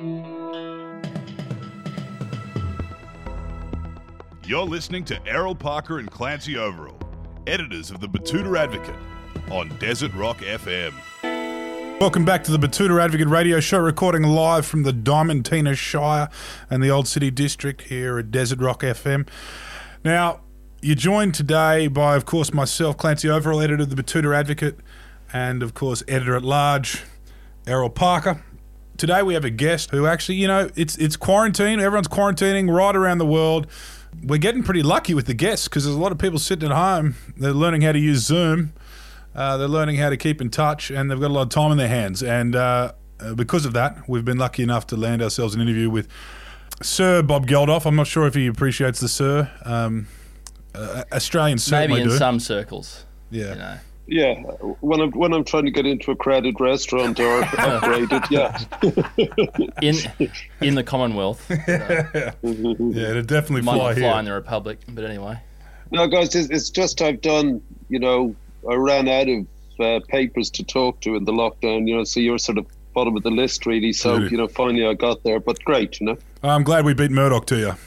You're listening to Errol Parker and Clancy Overall, editors of the Betoota Advocate, on Desert Rock FM. Welcome back to the Betoota Advocate radio show, recording live from the Diamantina Shire and the Old City District here at Desert Rock FM. Now, you're joined today by, of course, myself, Clancy Overall, editor of the Betoota Advocate, and, of course, editor-at-large, Errol Parker. Today we have a guest who actually, you know, it's quarantine. Everyone's quarantining right around the world. We're getting pretty lucky with the guests because there's a lot of people sitting at home. They're learning how to use Zoom. They're learning how to keep in touch, and they've got a lot of time in their hands. And because of that, we've been lucky enough to land ourselves an interview with Sir Bob Geldof. I'm not sure if he appreciates the Sir. Australians certainly maybe in do. some circles. Yeah. You know. Yeah, when I'm trying to get into a crowded restaurant or upgraded, in the Commonwealth. Yeah, it'd definitely Might fly not here. fly in the Republic, but anyway. No, guys, it's just I've done, I ran out of papers to talk to in the lockdown, so you're sort of bottom of the list, really. So, Really? Finally I got there, but great, I'm glad we beat Murdoch to you.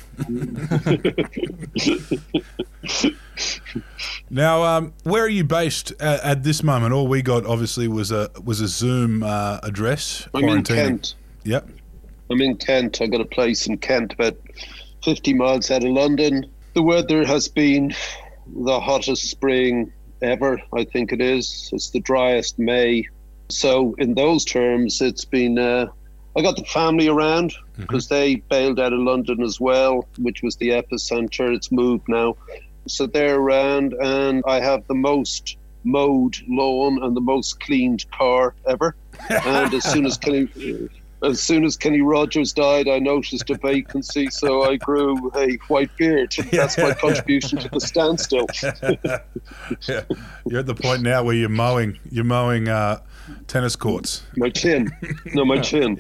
Now, where are you based at this moment? All we got obviously was a Zoom address. I'm in quarantining. Kent. Yep. I'm in Kent. I got a place in Kent about 50 miles out of London. The weather has been the hottest spring ever, I think it is. It's the driest May. So in those terms, it's been... I got the family around because they bailed out of London as well, which was the epicenter. It's moved now. So they're around, and I have the most mowed lawn and the most cleaned car ever. And as soon as Kenny Rogers died, I noticed a vacancy, so I grew a white beard. That's my contribution to the standstill. Yeah. You're at the point now where you're mowing tennis courts. My chin. No, my chin.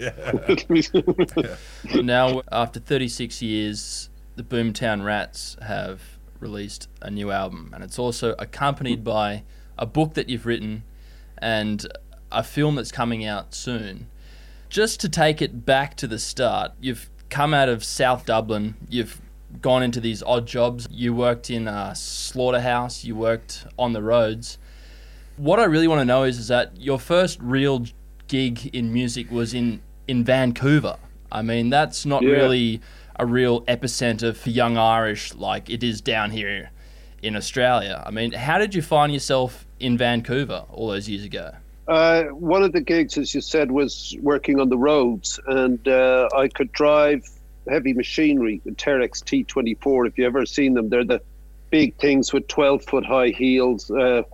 Now, after 36 years, the Boomtown Rats have released a new album, and it's also accompanied by a book that you've written and a film that's coming out soon. Just to take it back to the start, you've come out of South Dublin, you've gone into these odd jobs, you worked in a slaughterhouse, you worked on the roads. What I really want to know is that your first real gig in music was in Vancouver. I mean, that's not really a real epicenter for young Irish like it is down here in Australia. I mean, how did you find yourself in Vancouver all those years ago? One of the gigs, as you said, was working on the roads, and I could drive heavy machinery, the Terex T24, if you've ever seen them. They're the big things with 12-foot high heels,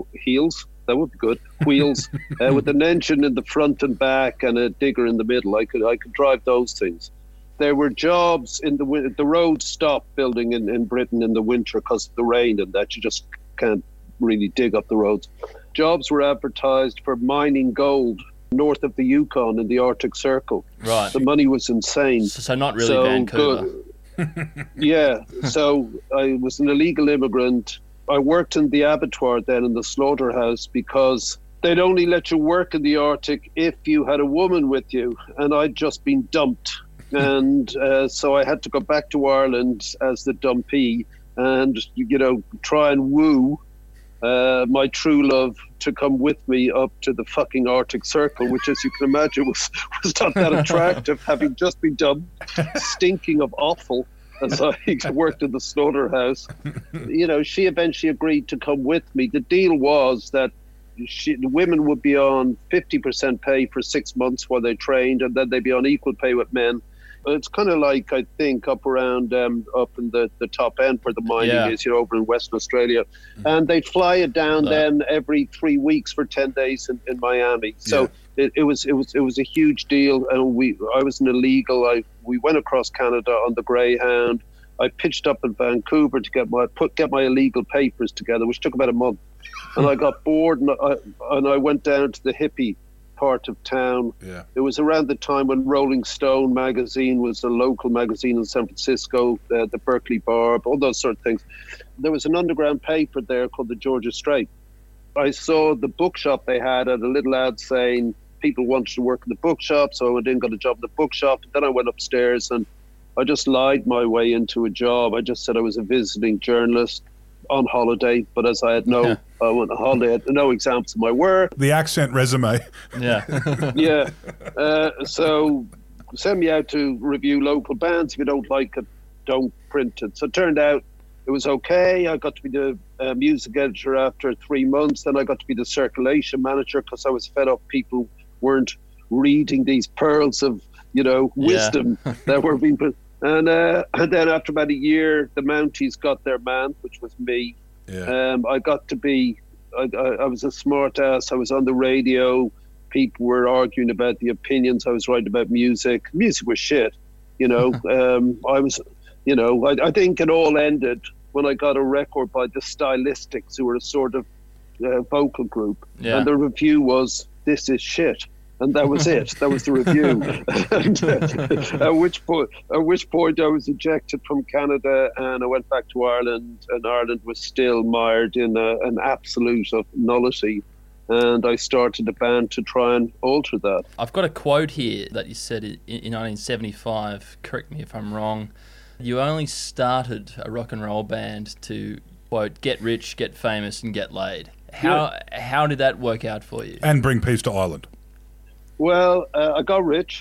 that would be good, wheels, with an engine in the front and back and a digger in the middle. I could drive those things. There were jobs in the roads stopped building in Britain in the winter because of the rain and that. You just can't really dig up the roads. Jobs were advertised for mining gold north of the Yukon in the Arctic Circle. Right. The money was insane. So not really Vancouver. Yeah. So I was an illegal immigrant. I worked in the abattoir then in the slaughterhouse because they'd only let you work in the Arctic if you had a woman with you. And I'd just been dumped. And so I had to go back to Ireland as the dumpee and, try and woo my true love to come with me up to the fucking Arctic Circle, which, as you can imagine, was not that attractive, having just been dumped, stinking of offal as I worked in the slaughterhouse. She eventually agreed to come with me. The deal was that the women would be on 50% pay for 6 months while they trained, and then they'd be on equal pay with men. It's kind of like, I think, up around up in the top end where the mining is, over in Western Australia. And they'd fly it down then every 3 weeks for 10 days in Miami. So it was a huge deal. And I was an illegal. We went across Canada on the Greyhound. I pitched up in Vancouver to get my illegal papers together, which took about a month. And I got bored, and I went down to the hippie part of town. Yeah. It was around the time when Rolling Stone magazine was a local magazine in San Francisco, the Berkeley Barb, all those sort of things. There was an underground paper there called the Georgia Straight. I saw the bookshop they had a little ad saying, people wanted to work in the bookshop, so I went in, got a job in the bookshop. Then I went upstairs and I just lied my way into a job. I just said I was a visiting journalist on holiday, but as I had I went on holiday, I had no exams of my work. The accent resume. Yeah. Yeah. So send me out to review local bands. If you don't like it, don't print it. So it turned out it was okay. I got to be the music editor after 3 months. Then I got to be the circulation manager because I was fed up. People weren't reading these pearls of, wisdom that were being put. And then after about a year, the Mounties got their man, which was me. Yeah. I got to be, I was a smart ass. I was on the radio. People were arguing about the opinions. I was writing about music. Music was shit, I was, I think it all ended when I got a record by the Stylistics, who were a sort of vocal group. Yeah. And the review was, "This is shit." And that was it. That was the review. And, at which point I was ejected from Canada and I went back to Ireland, and Ireland was still mired in an absolute of nullity. And I started a band to try and alter that. I've got a quote here that you said in 1975. Correct me if I'm wrong. You only started a rock and roll band to, quote, get rich, get famous, and get laid. How did that work out for you? And bring peace to Ireland. Well, I got rich.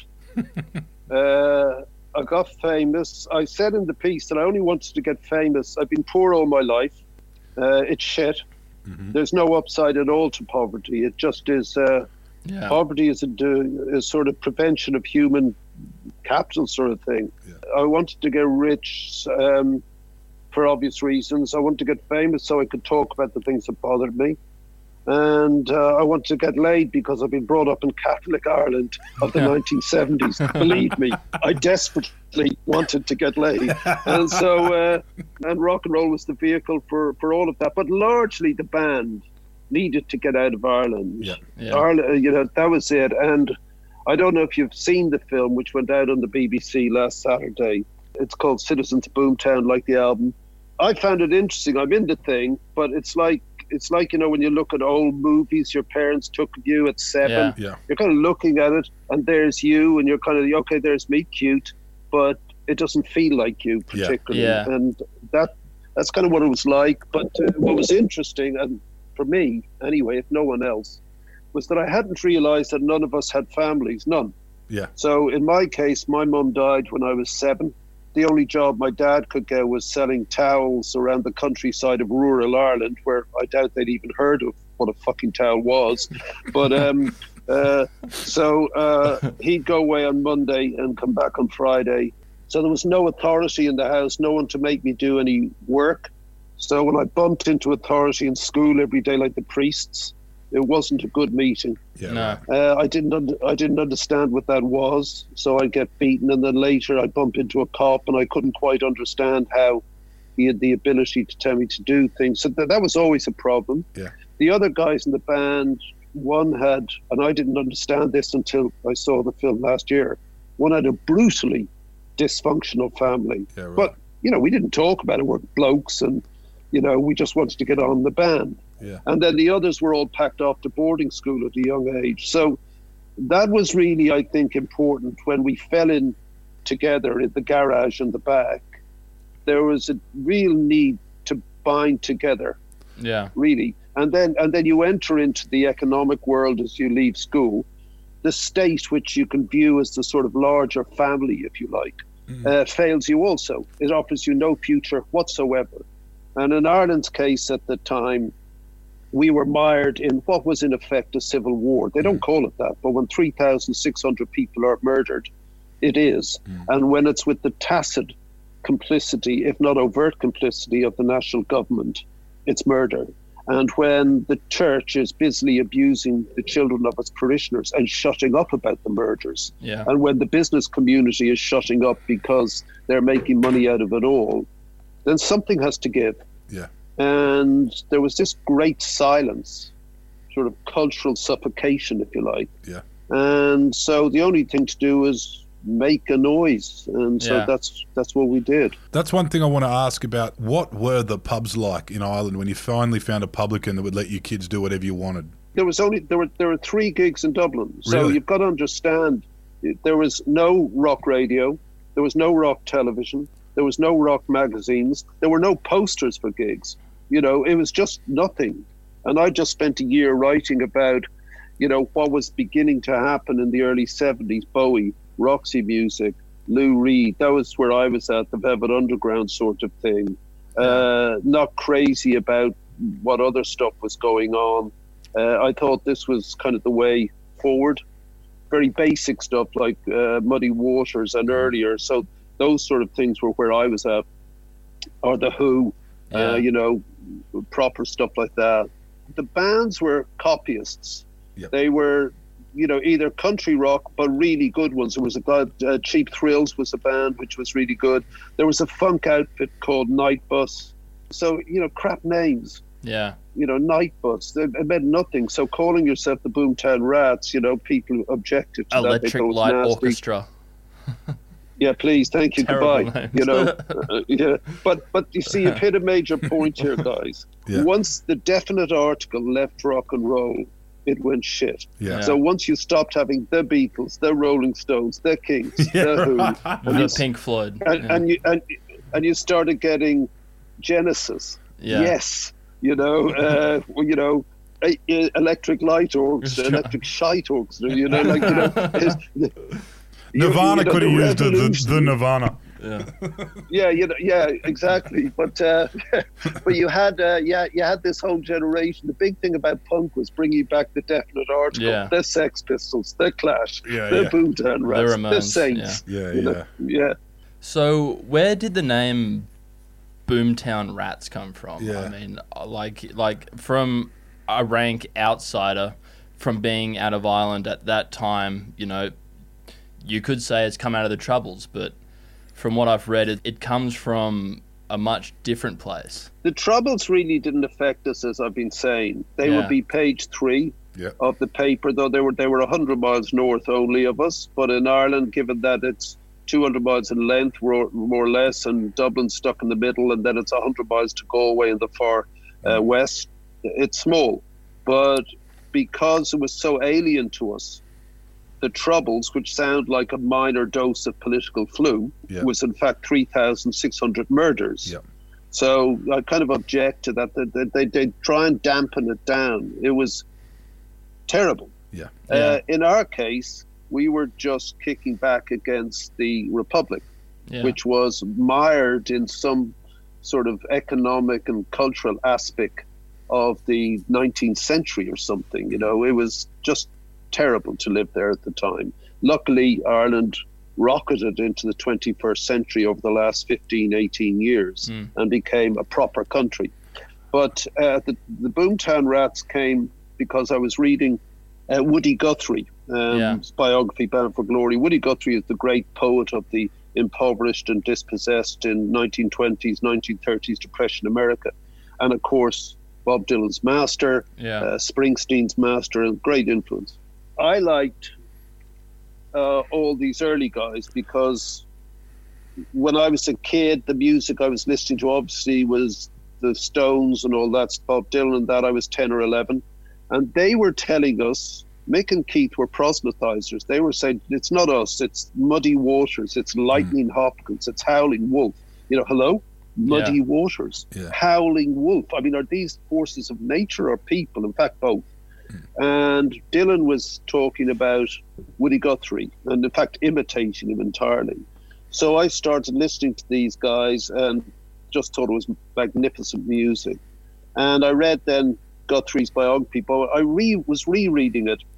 I got famous. I said in the piece that I only wanted to get famous. I've been poor all my life. It's shit. Mm-hmm. There's no upside at all to poverty. It just is. Poverty is a sort of prevention of human capital sort of thing. Yeah. I wanted to get rich for obvious reasons. I wanted to get famous so I could talk about the things that bothered me. And I wanted to get laid because I've been brought up in Catholic Ireland of the 1970s. Believe me, I desperately wanted to get laid. And so, and rock and roll was the vehicle for all of that. But largely the band needed to get out of Ireland. Yeah. Ireland, that was it. And I don't know if you've seen the film, which went out on the BBC last Saturday. It's called Citizens of Boomtown, like the album. I found it interesting. I'm in the thing, but it's like, when you look at old movies your parents took of you at 7, you're kind of looking at it and there's you and you're kind of, okay, there's me, cute, but it doesn't feel like you particularly. Yeah. And that's kind of what it was like. But what was interesting, and for me anyway, if no one else, was that I hadn't realized that none of us had families, none. Yeah. So in my case, my mum died when I was 7. The only job my dad could get was selling towels around the countryside of rural Ireland, where I doubt they'd even heard of what a fucking towel was. But so he'd go away on Monday and come back on Friday. So there was no authority in the house, no one to make me do any work. So when I bumped into authority in school every day, like the priests, it wasn't a good meeting. Yeah. No. I didn't understand what that was, so I'd get beaten, and then later I'd bump into a cop, and I couldn't quite understand how he had the ability to tell me to do things. So that was always a problem. Yeah. The other guys in the band, one had, and I didn't understand this until I saw the film last year, one had a brutally dysfunctional family. Yeah, right. But, we didn't talk about it. We're blokes, and, we just wanted to get on the band. Yeah. And then the others were all packed off to boarding school at a young age. So that was really, I think, important. When we fell in together in the garage in the back, there was a real need to bind together. Yeah. Really. And then you enter into the economic world as you leave school. The state, which you can view as the sort of larger family, if you like, fails you also. It offers you no future whatsoever. And in Ireland's case at the time, we were mired in what was in effect a civil war. They don't call it that, but when 3,600 people are murdered, it is. And when it's with the tacit complicity, if not overt complicity, of the national government, it's murder. And when the church is busily abusing the children of its parishioners and shutting up about the murders, and when the business community is shutting up because they're making money out of it all, then something has to give. Yeah. And there was this great silence, sort of cultural suffocation, if you like. Yeah. And so the only thing to do is make a noise. And so that's what we did. That's one thing I want to ask about. What were the pubs like in Ireland when you finally found a publican that would let you kids do whatever you wanted? There were 3 gigs in Dublin. So Really? you've got to understand, there was no rock radio, there was no rock television, there was no rock magazines, there were no posters for gigs. You know, it was just nothing. And I just spent a year writing about, you know, what was beginning to happen in the early 70s, Bowie, Roxy Music, Lou Reed. That was where I was at, the Velvet Underground sort of thing. Not crazy about what other stuff was going on. I thought this was kind of the way forward. Very basic stuff like Muddy Waters and earlier. So those sort of things were where I was at. Or The Who, you know, proper stuff like that. The bands were copyists. Yep. They were, you know, either country rock, but really good ones. There was a guy, Cheap Thrills was a band which was really good. There was a funk outfit called Night Bus. So, you know, crap names. Yeah. You know, Night Bus. It meant nothing. So calling yourself the Boomtown Rats, you know, people objected to Electric that. They thought it was Light nasty. Orchestra. Yeah, please, thank you, Terrible goodbye. names. You know, yeah. But you see, you've hit a major point here, guys. Yeah. Once the definite article left rock and roll, it went shit. Yeah. So once you stopped having the Beatles, the Rolling Stones, the Kings, the Who, and The Pink Floyd. and you started getting Genesis. Yeah. Yes, you know, Electric Light Orchestra, Electric Shite Orchestra. You know, like Nirvana could have used the Revolution. Nirvana. Yeah. Yeah, exactly. But you had this whole generation. The big thing about punk was bringing back the definite article, Yeah. the Sex Pistols, the Clash, Yeah, the yeah. Boomtown Rats, the Ramones, Saints. Yeah, you know, yeah. So where did the name Boomtown Rats come from? Yeah. I mean, like from a rank outsider, from being out of Ireland at that time, you know, you could say it's come out of the Troubles, but from what I've read, it comes from a much different place. The Troubles really didn't affect us, as I've been saying. They would be page 3 of the paper, though they were 100 miles north only of us. But in Ireland, given that it's 200 miles in length, more or less, and Dublin stuck in the middle, and then it's 100 miles to Galway in the far west, it's small. But because it was so alien to us, the Troubles, which sound like a minor dose of political flu, was in fact 3,600 murders. Yep. So I kind of object to that. They try and dampen it down. It was terrible. Yeah. In our case, we were just kicking back against the Republic, which was mired in some sort of economic and cultural aspect of the 19th century or something. You know, it was just terrible to live there at the time. Luckily, Ireland rocketed into the 21st century over the last 15, 18 years and became a proper country. But the Boomtown Rats came because I was reading Woody Guthrie, biography, Bound for Glory. Woody Guthrie is the great poet of the impoverished and dispossessed in 1920s, 1930s Depression America. And of course, Bob Dylan's master, Springsteen's master, and great influence. I liked all these early guys because when I was a kid, the music I was listening to obviously was the Stones and all that, Bob Dylan and that. I was 10 or 11. And they were telling us, Mick and Keith were proselytizers. They were saying, it's not us, it's Muddy Waters, it's Lightning Hopkins, it's Howling Wolf. You know, hello? Muddy Waters, Howling Wolf. I mean, are these forces of nature or people? In fact, both. And Dylan was talking about Woody Guthrie and, in fact, imitating him entirely. So I started listening to these guys and just thought it was magnificent music. And I read then Guthrie's biography, but I was rereading it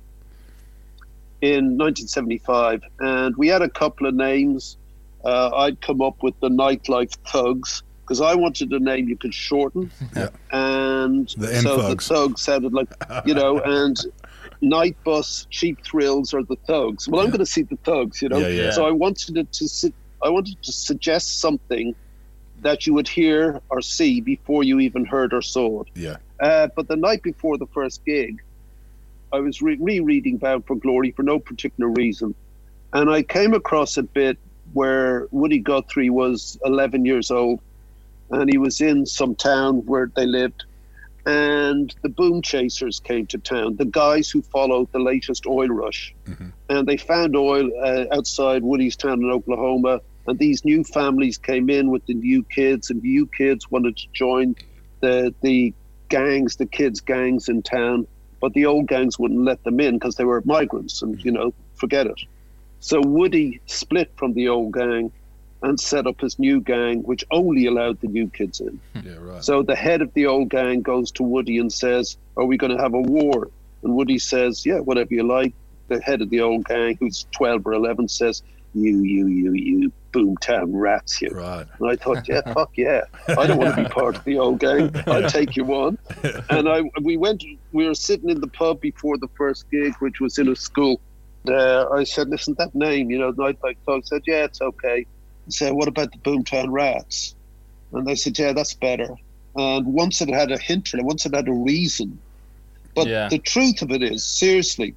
in 1975, and we had a couple of names. I'd come up with the Nightlife Thugs, because I wanted a name you could shorten. And the Thugs sounded like, you know, and Night Bus, Cheap Thrills are the Thugs. Well, I'm going to see the Thugs, you know. So I wanted to suggest something that you would hear or see before you even heard or saw it. But the night before the first gig, I was rereading Bound for Glory for no particular reason. And I came across a bit where Woody Guthrie was 11 years old, and he was in some town where they lived, and the boom chasers came to town, the guys who followed the latest oil rush. And they found oil outside Woodiestown in Oklahoma, and these new families came in with the new kids, and new kids wanted to join the gangs, the kids' gangs in town, but the old gangs wouldn't let them in because they were migrants, and, forget it. So Woody split from the old gang and set up his new gang, which only allowed the new kids in. Yeah, right. So the head of the old gang goes to Woody and says, "Are we going to have a war?" And Woody says, "Yeah, whatever you like." The head of the old gang, who's 12 or 11, says, you boomtown rats, you. Right. And I thought, yeah, fuck yeah. I don't want to be part of the old gang. I'll take you on. And we were sitting in the pub before the first gig, which was in a school. I said, listen, that name, I said, yeah, it's okay. I said, what about the Boomtown Rats? And they said, yeah, that's better. And once it had a hint, once it had a reason. But the truth of it is, seriously,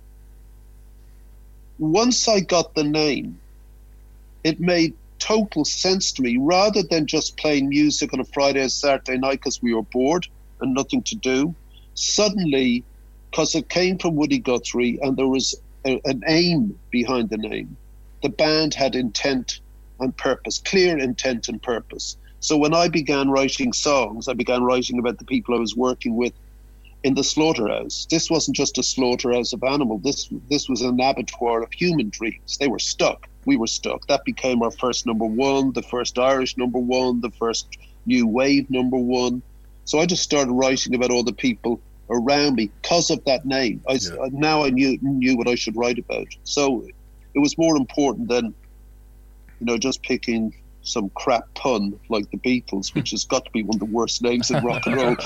once I got the name, it made total sense to me. Rather than just playing music on a Friday or Saturday night because we were bored and nothing to do, suddenly, because it came from Woody Guthrie and there was an aim behind the name, the band had intent and purpose, clear intent and purpose. So when I began writing songs, I began writing about the people I was working with in the slaughterhouse. This wasn't just a slaughterhouse of animals. This was an abattoir of human dreams. They were stuck. We were stuck. That became our first number one, the first Irish number one, the first new wave number one. So I just started writing about all the people around me because of that name. Now I knew what I should write about. So it was more important than, just picking some crap pun like the Beatles, which has got to be one of the worst names in rock and roll.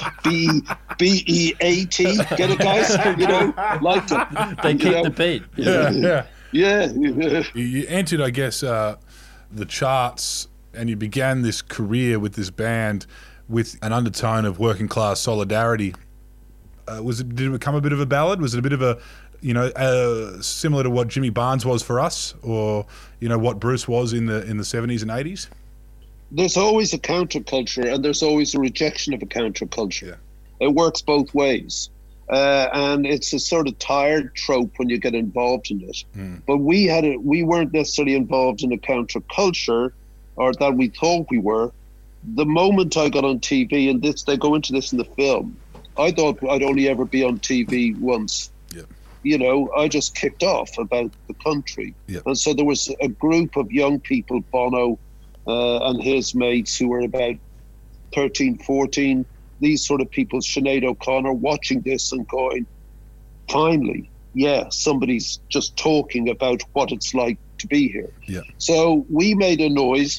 B-E-A-T. Get it, guys? Like them. They keep the beat. Yeah. You entered, I guess, the charts, and you began this career with this band with an undertone of working class solidarity. Did it become a bit of a ballad? Was it a bit of a, similar to what Jimmy Barnes was for us, or what Bruce was in the 70s and 80s? There's always a counterculture, and there's always a rejection of a counterculture. Yeah. It works both ways. And it's a sort of tired trope when you get involved in it. But we weren't necessarily involved in a counterculture, or that we thought we were. The moment I got on TV, and they go into this in the film, I thought I'd only ever be on TV once. Yeah. I just kicked off about the country. Yeah. And so there was a group of young people, Bono and his mates, who were about 13, 14, these sort of people, Sinead O'Connor, watching this and going, finally, somebody's just talking about what it's like to be here. Yeah. So we made a noise,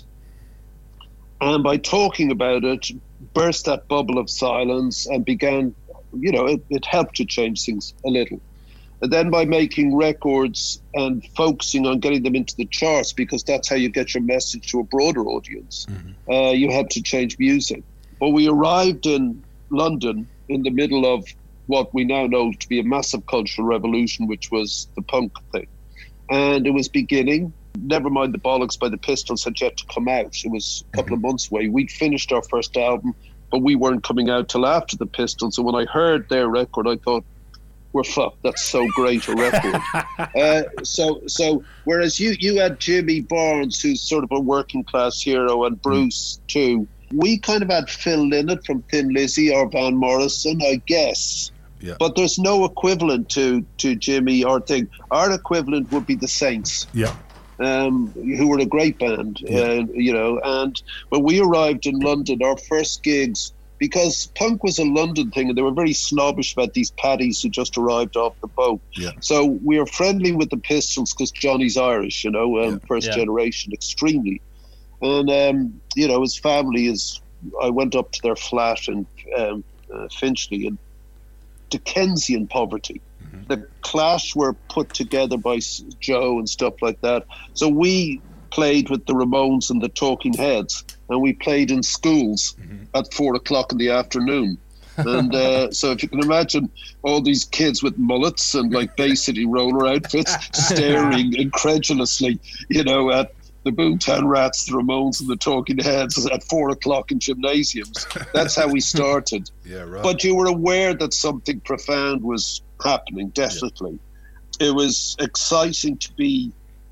and by talking about it, burst that bubble of silence and began, it helped to change things a little. And then by making records and focusing on getting them into the charts, because that's how you get your message to a broader audience, you had to change music. But we arrived in London in the middle of what we now know to be a massive cultural revolution, which was the punk thing. And it was beginning. Never Mind the Bollocks by the Pistols had yet to come out. It was a couple of months away. We'd finished our first album, but we weren't coming out till after the Pistols. And when I heard their record, I thought, we're fucked. That's so great a record. So whereas you had Jimmy Barnes, who's sort of a working class hero, and Bruce too, we kind of had Phil Lynott from Thin Lizzy or Van Morrison, I guess. Yeah. But there's no equivalent to Jimmy or thing. Our equivalent would be the Saints. Yeah. Who were a great band, and when we arrived in London, our first gigs, because punk was a London thing, and they were very snobbish about these paddies who just arrived off the boat. Yeah. So we were friendly with the Pistols because Johnny's Irish, first generation, extremely. And, his family I went up to their flat in Finchley, in Dickensian poverty. The Clash were put together by Joe and stuff like that. So we played with the Ramones and the Talking Heads, and we played in schools at 4:00 in the afternoon. And so if you can imagine all these kids with mullets and like Bay City roller outfits staring incredulously, at the Boomtown Rats, the Ramones, and the Talking Heads at 4 o'clock in gymnasiums. That's how we started. Yeah, right. But you were aware that something profound was happening, definitely. Yeah. It was exciting to be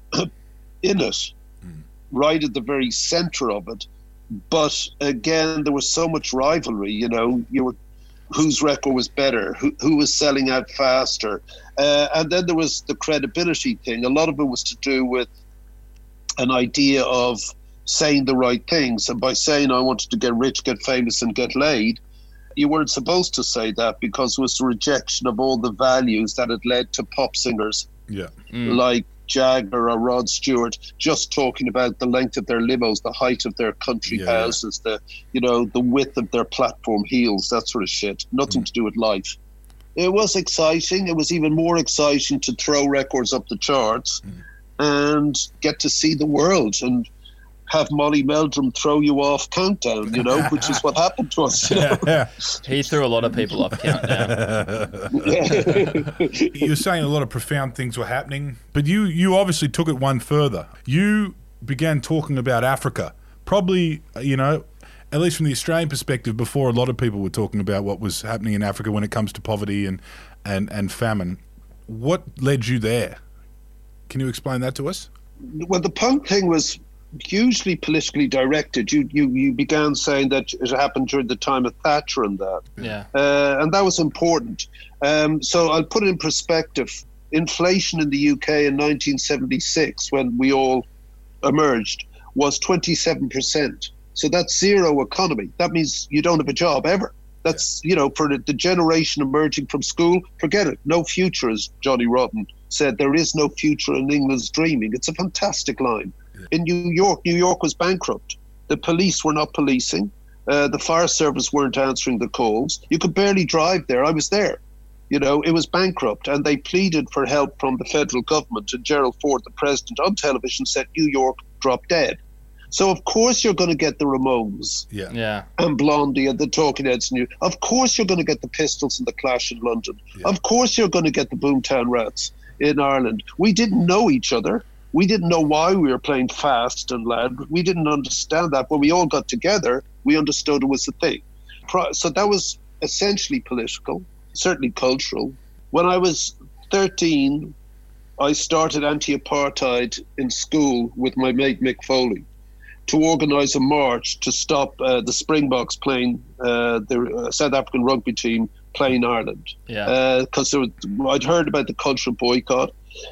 in it, right at the very center of it. But again, there was so much rivalry, you know, whose record was better, who was selling out faster. And then there was the credibility thing. A lot of it was to do with an idea of saying the right things. And by saying I wanted to get rich, get famous, and get laid, you weren't supposed to say that, because it was the rejection of all the values that had led to pop singers like Jagger or Rod Stewart just talking about the length of their limos, the height of their country houses, the width of their platform heels, that sort of shit. Nothing to do with life. It was exciting. It was even more exciting to throw records up the charts and get to see the world and have Molly Meldrum throw you off Countdown, you know, which is what happened to us. You know? He threw a lot of people off Countdown. You're saying a lot of profound things were happening, but you obviously took it one further. You began talking about Africa, probably, you know, at least from the Australian perspective, before a lot of people were talking about what was happening in Africa when it comes to poverty and famine. What led you there? Can you explain that to us? Well, the punk thing was hugely politically directed. You began saying that it happened during the time of Thatcher and that. Yeah. And that was important. So I'll put it in perspective. Inflation in the UK in 1976, when we all emerged, was 27%. So that's zero economy. That means you don't have a job ever. That's, you know, for the generation emerging from school, forget it. No future, as Johnny Rotten said. There is no future in England's dreaming. It's a fantastic line. Yeah. In New York was bankrupt. The police were not policing. The fire service weren't answering the calls. You could barely drive there. I was there. You know, it was bankrupt, and they pleaded for help from the federal government. And Gerald Ford, the president, on television said New York dropped dead. So of course you're going to get the Ramones and Blondie and the Talking Heads. Of course you're going to get the Pistols and the Clash in London. Yeah. Of course you're going to get the Boomtown Rats in Ireland. We didn't know each other. We didn't know why we were playing fast and loud. We didn't understand that. When we all got together, we understood it was a thing. So that was essentially political, certainly cultural. When I was 13, I started anti-apartheid in school with my mate Mick Foley to organise a march to stop the Springboks playing the South African rugby team playing Ireland. Because I'd heard about the cultural boycott.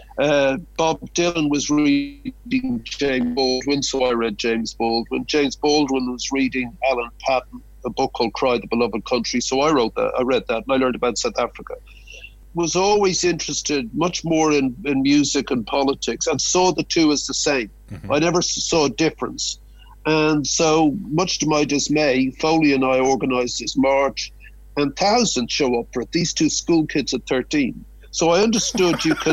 Bob Dylan was reading James Baldwin, so I read James Baldwin. James Baldwin was reading Alan Paton, a book called Cry the Beloved Country, so I read that, and I learned about South Africa. Was always interested much more in music and politics, and saw the two as the same. I never saw a difference. And so, much to my dismay, Foley and I organised this march, and thousands show up for it, these two school kids at 13. So I understood you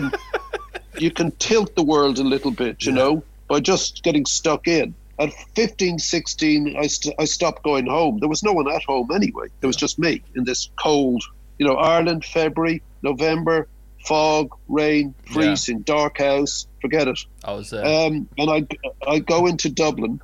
can tilt the world a little bit, you know, by just getting stuck in. At 15, 16, I stopped going home. There was no one at home anyway. There was just me in this cold, you know, Ireland, February, November, fog, rain, freezing, dark house, forget it. I was there. And I go into Dublin.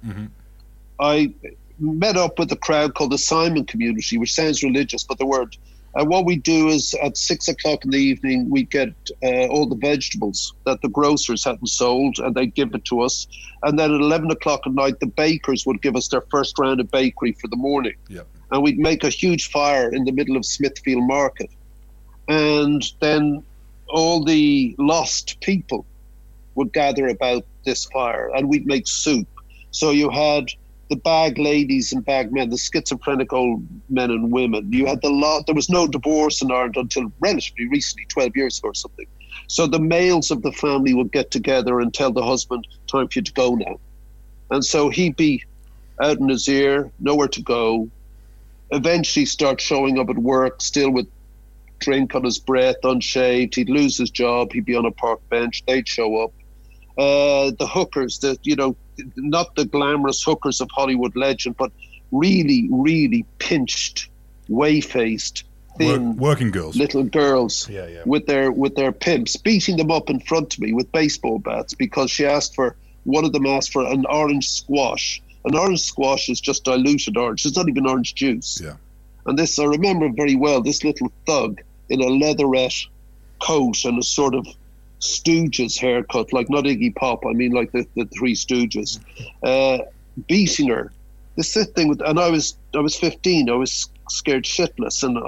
I met up with a crowd called the Simon Community, which sounds religious, but they weren't. And what we do is at 6 o'clock in the evening, we get all the vegetables that the grocers hadn't sold, and they'd give it to us. And then at 11 o'clock at night, the bakers would give us their first round of bakery for the morning. Yep. And we'd make a huge fire in the middle of Smithfield Market. And then all the lost people would gather about this fire, and we'd make soup. So you had the bag ladies and bag men, the schizophrenic old men and women. You had there was no divorce in Ireland until relatively recently, 12 years ago or something. So the males of the family would get together and tell the husband, time for you to go now. And so he'd be out in his ear, nowhere to go, eventually start showing up at work, still with drink on his breath, unshaved. He'd lose his job, he'd be on a park bench, they'd show up. The hookers, not the glamorous hookers of Hollywood legend, but really, really pinched, whey-faced, thin, working girls, little girls, with their pimps, beating them up in front of me with baseball bats because she asked for one of them asked for an orange squash. An orange squash is just diluted orange. It's not even orange juice. Yeah. And this, I remember very well, this little thug in a leatherette coat and a sort of Stooges haircut, like not Iggy Pop, I mean like the Three Stooges, beating her. This thing with, and I was 15. I was scared shitless, and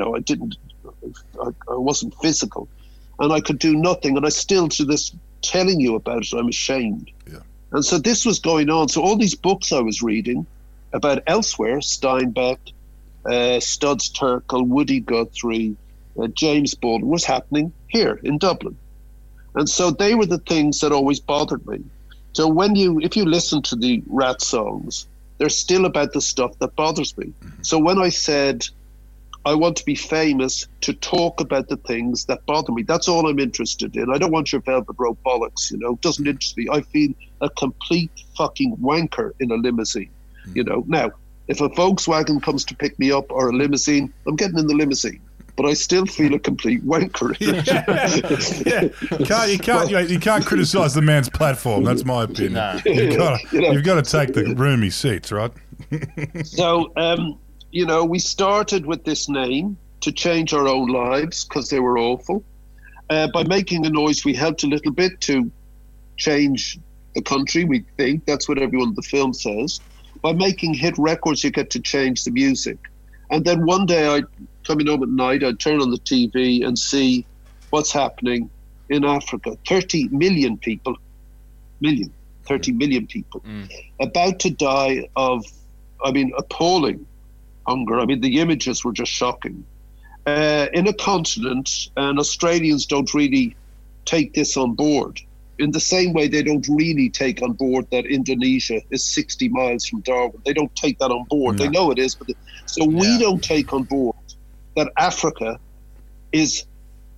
I wasn't physical, and I could do nothing. And I still, to this, telling you about it, I'm ashamed. Yeah. And so this was going on. So all these books I was reading about elsewhere, Steinbeck, Studs Terkel, Woody Guthrie, James Baldwin, was happening here in Dublin. And so they were the things that always bothered me. So if you listen to the Rat songs, they're still about the stuff that bothers me. Mm-hmm. So when I said, I want to be famous to talk about the things that bother me, that's all I'm interested in. I don't want your velvet rope bollocks, it doesn't interest me. I feel a complete fucking wanker in a limousine, Now, if a Volkswagen comes to pick me up or a limousine, I'm getting in the limousine. But I still feel a complete wanker. You can't criticise the man's platform. That's my opinion. No. You've got to take the roomy seats, right? So, we started with this name to change our own lives because they were awful. By making a noise, we helped a little bit to change the country. We think that's what everyone in the film says. By making hit records, you get to change the music. And then one day, coming home at night, I'd turn on the TV and see what's happening in Africa. 30 million people, 30 million people, about to die of, appalling hunger. The images were just shocking. In a continent, and Australians don't really take this on board. In the same way, they don't really take on board that Indonesia is 60 miles from Darwin. They don't take that on board. No. They know it is, but we don't take on board that Africa is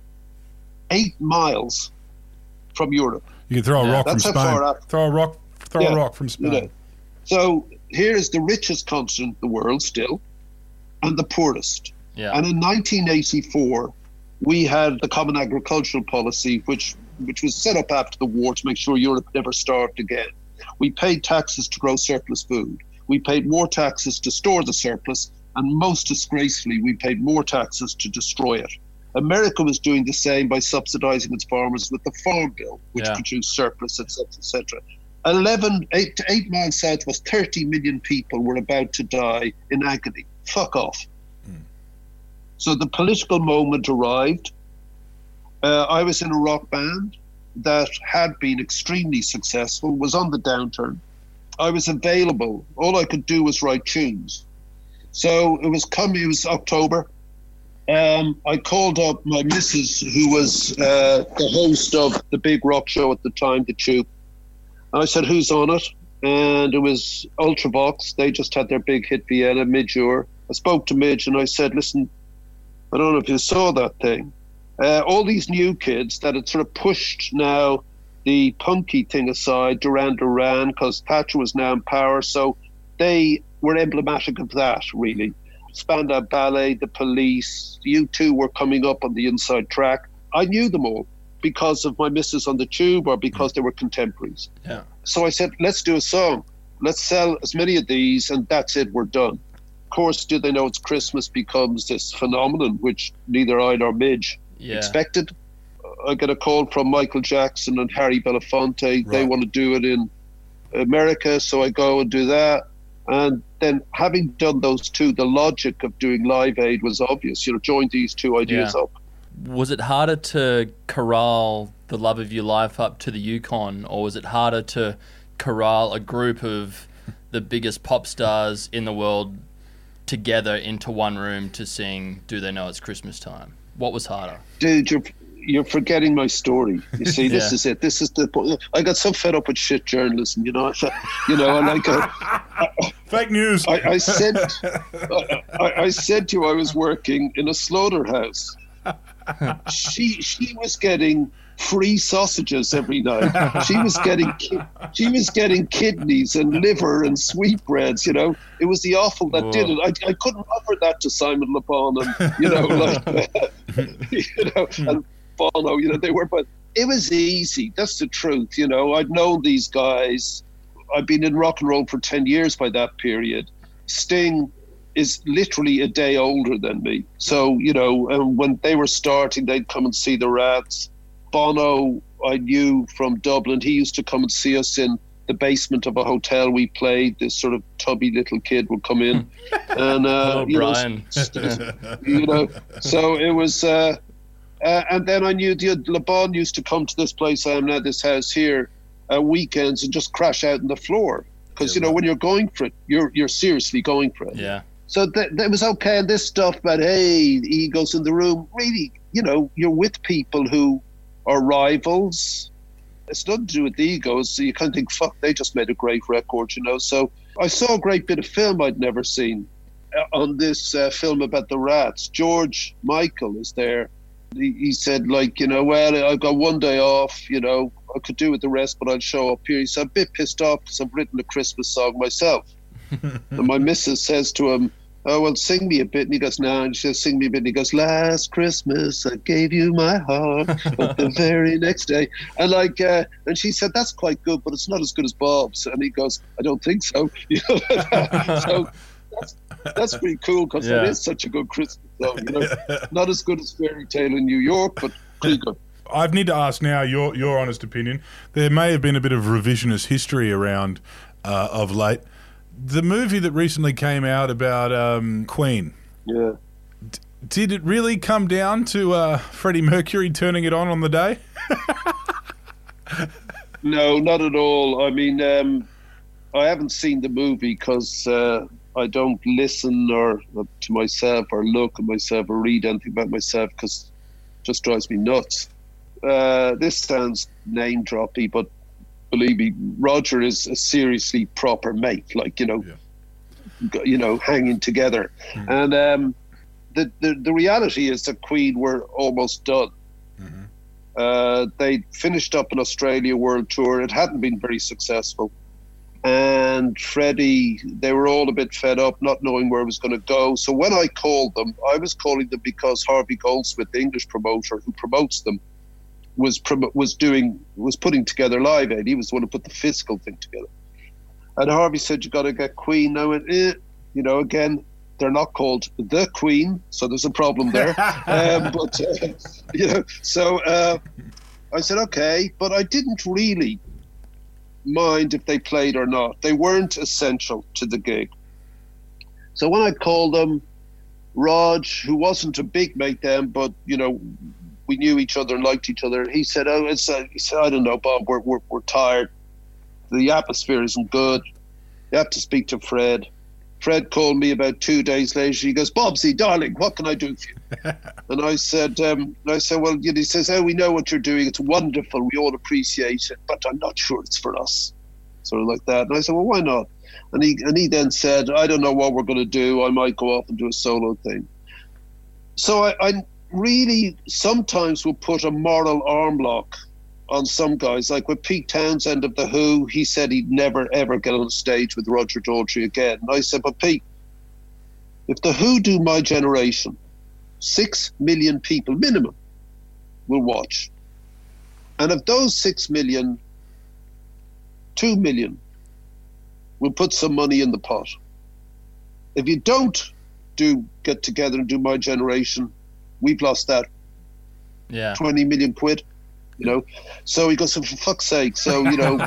8 miles from Europe. You can throw a rock from Spain. Throw a rock from Spain. So here is the richest continent in the world still, and the poorest. Yeah. And in 1984, we had the Common Agricultural Policy, which was set up after the war to make sure Europe never starved again. We paid taxes to grow surplus food. We paid more taxes to store the surplus, and most disgracefully, we paid more taxes to destroy it. America was doing the same by subsidizing its farmers with the Farm Bill, which produced surplus, etc., etc. 8 miles south was 30 million people were about to die in agony. Fuck off. So the political moment arrived. I was in a rock band that had been extremely successful, was on the downturn. I was available. All I could do was write tunes. So it was October. I called up my missus, who was the host of the big rock show at the time, The Tube. And I said, who's on it? And it was Ultravox. They just had their big hit Vienna, Midge-Ure. I spoke to Midge and I said, listen, I don't know if you saw that thing. All these new kids that had sort of pushed now the punky thing aside, Duran Duran, because Thatcher was now in power. So they were emblematic of that, really. Spandau Ballet, The Police, U2 were coming up on the inside track. I knew them all because of my missus on the Tube or because they were contemporaries. Yeah. So I said, let's do a song. Let's sell as many of these and that's it, we're done. Of course, Did They Know It's Christmas becomes this phenomenon, which neither I nor Midge expected. I get a call from Michael Jackson and Harry Belafonte. Right. They want to do it in America, so I go and do that. And then having done those two, the logic of doing Live Aid was obvious. Join these two ideas up. Was it harder to corral the love of your life up to the Yukon, or was it harder to corral a group of the biggest pop stars in the world together into one room to sing Do They Know It's Christmas Time? What was harder? Dude, you're forgetting my story. You see, this is it. This is the point. I got so fed up with shit journalism, and fake news. I said to you I was working in a slaughterhouse. She was getting free sausages every night. She was getting kidneys and liver and sweetbreads. It was the offal that did it. I couldn't offer that to Simon Le Bon and and Bono. They were, but it was easy. That's the truth. You know, I'd known these guys. I'd been in rock and roll for 10 years by that period. Sting is literally a day older than me. So, you know, and when they were starting, they'd come and see the Rats. Bono, I knew from Dublin. He used to come and see us in the basement of a hotel we played. This sort of tubby little kid would come in. And, Brian. You know, so it was... and then I knew Le Bon used to come to this place I am now, this house here, weekends and just crash out on the floor. Because, you know, when you're going for it, you're seriously going for it. Yeah. So that was okay. And this stuff about, hey, egos in the room, really, you know, you're with people who are rivals. It's nothing to do with the egos. So you kind of think, fuck, they just made a great record, you know. So I saw a great bit of film I'd never seen on this film about the Rats. George Michael is there. He said, like, you know, well, I've got one day off, you know, I could do with the rest, but I'll show up here. He said, I'm a bit pissed off because I've written a Christmas song myself. And my missus says to him, oh, well, sing me a bit. And he goes, no. And she says, sing me a bit. And he goes, last Christmas, I gave you my heart, but the very next day. And like, and she said, that's quite good, but it's not as good as Bob's. And he goes, I don't think so. You know, so that's pretty cool because it is such a good Christmas song. You know, not as good as Fairy Tale in New York, but pretty good. I need to ask now your honest opinion. There may have been a bit of revisionist history around of late. The movie that recently came out about Queen. Yeah. Did it really come down to Freddie Mercury turning it on the day? No, not at all. I mean, I haven't seen the movie because I don't listen or to myself or look at myself or read anything about myself because it just drives me nuts. This sounds name droppy, but believe me, Roger is a seriously proper mate. Like, you know, hanging together. Mm-hmm. And the reality is that Queen were almost done. Mm-hmm. They finished up an Australia World Tour. It hadn't been very successful. And Freddie, they were all a bit fed up, not knowing where it was going to go. So when I called them, I was calling them because Harvey Goldsmith, the English promoter who promotes them, was putting together Live Aid. He was the one who put the fiscal thing together. And Harvey said, you got to get Queen. I went, you know, again, they're not called The Queen, so there's a problem there. You know, so I said, okay, but I didn't really mind if they played or not. They weren't essential to the gig. So when I called them, Rog, who wasn't a big mate then, but, you know, we knew each other and liked each other. He said, he said, I don't know, Bob, we're tired. The atmosphere isn't good. You have to speak to Fred. Fred called me about 2 days later. He goes, Bobsy, darling, what can I do for you? And I said, well, he says, oh, we know what you're doing. It's wonderful. We all appreciate it, but I'm not sure it's for us. Sort of like that. And I said, well, why not? And he then said, I don't know what we're going to do. I might go off and do a solo thing. So I really sometimes will put a moral arm lock on some guys. Like with Pete Townsend of The Who, he said he'd never, ever get on stage with Roger Daltrey again. And I said, but Pete, if The Who do My Generation, 6 million people minimum will watch. And of those 6 million, 2 million will put some money in the pot. If you don't get together and do My Generation, we've lost that 20 million quid, you know. So he goes, for fuck's sake. So, you know,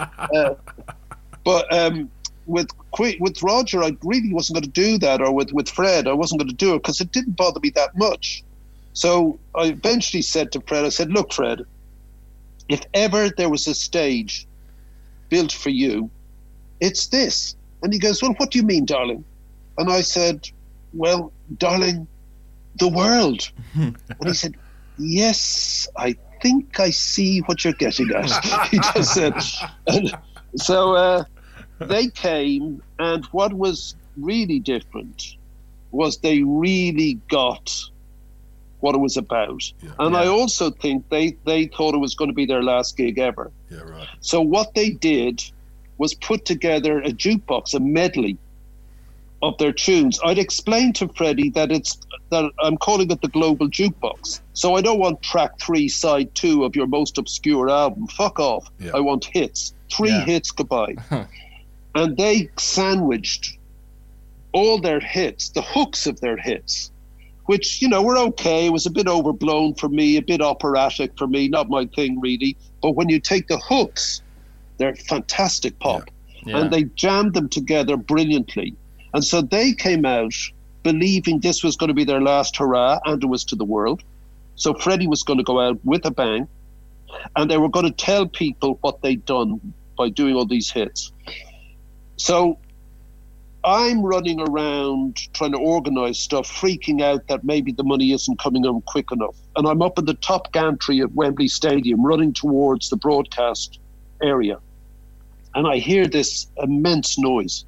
but with Roger, I really wasn't going to do that, or with Fred, I wasn't going to do it because it didn't bother me that much. So I eventually said to Fred, I said, look, Fred, if ever there was a stage built for you, it's this. And he goes, well, what do you mean, darling? And I said, well, darling, the world. And he said, yes, I think I see what you're getting at. He just said. And so they came, and what was really different was they really got what it was about. Yeah. And I also think they thought it was going to be their last gig ever. Yeah, right. So what they did was put together a jukebox, a medley of their tunes. I'd explained to Freddie that I'm calling it the Global Jukebox. So I don't want track 3, side 2 of your most obscure album. Fuck off. Yeah. I want hits. 3 hits, goodbye. And they sandwiched all their hits, the hooks of their hits, which, were okay. It was a bit overblown for me, a bit operatic for me, not my thing really. But when you take the hooks, they're fantastic pop. Yeah. And they jammed them together brilliantly. And so they came out believing this was going to be their last hurrah, and it was to the world. So Freddie was going to go out with a bang, and they were going to tell people what they'd done by doing all these hits. So I'm running around trying to organise stuff, freaking out that maybe the money isn't coming in quick enough. And I'm up in the top gantry at Wembley Stadium, running towards the broadcast area. And I hear this immense noise.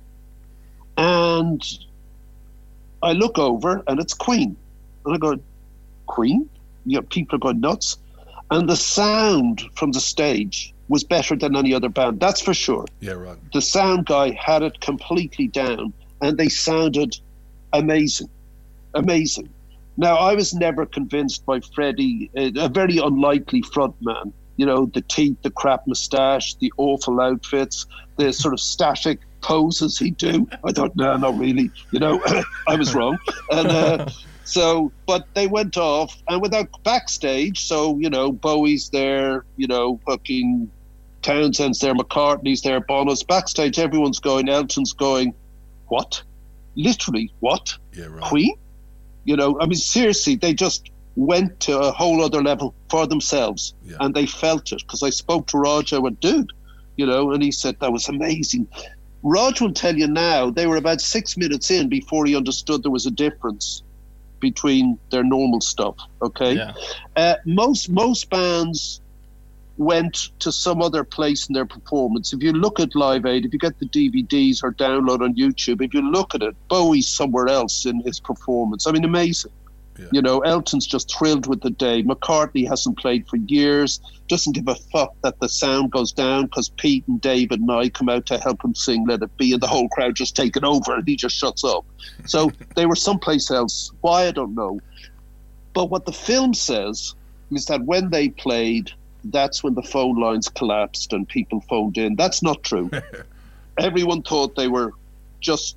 And I look over, and it's Queen. And I go, Queen? People are going nuts. And the sound from the stage was better than any other band, that's for sure. Yeah, right. The sound guy had it completely down, and they sounded amazing. Amazing. Now, I was never convinced by Freddie, a very unlikely frontman. The teeth, the crap moustache, the awful outfits, the sort of static poses he'd do. I thought, no, not really. I was wrong. And but they went off, and without backstage, so, Bowie's there, fucking Townsend's there, McCartney's there, Bono's backstage, everyone's going, Elton's going, what? Literally, what? Yeah, right. Queen? Seriously, they just went to a whole other level for themselves, and they felt it, because I spoke to Raj, I went, dude, and he said that was amazing. Raj will tell you now, they were about 6 minutes in before he understood there was a difference between their normal stuff, okay? Yeah. Most bands went to some other place in their performance. If you look at Live Aid, if you get the DVDs or download on YouTube, if you look at it, Bowie's somewhere else in his performance. Amazing. Yeah. Elton's just thrilled with the day. McCartney hasn't played for years, doesn't give a fuck that the sound goes down because Pete and David and I come out to help him sing Let It Be, and the whole crowd just take it over and he just shuts up. So they were someplace else. Why, I don't know. But what the film says is that when they played, that's when the phone lines collapsed and people phoned in. That's not true. Everyone thought they were just